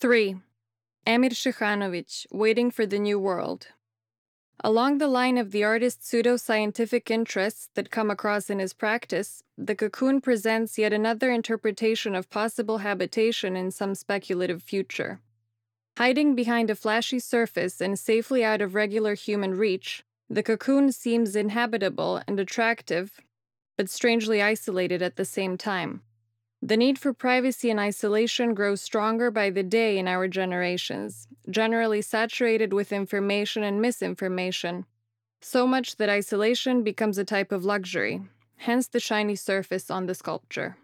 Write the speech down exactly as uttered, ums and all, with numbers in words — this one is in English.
three. Amir Shihanovic, Waiting for the New World. Along the line of the artist's pseudo-scientific interests that come across in his practice, The Cocoon presents yet another interpretation of possible habitation in some speculative future. Hiding behind a flashy surface and safely out of regular human reach, The Cocoon seems inhabitable and attractive, but strangely isolated at the same time. The need for privacy and isolation grows stronger by the day in our generations, generally saturated with information and misinformation, so much that isolation becomes a type of luxury, hence the shiny surface on the sculpture.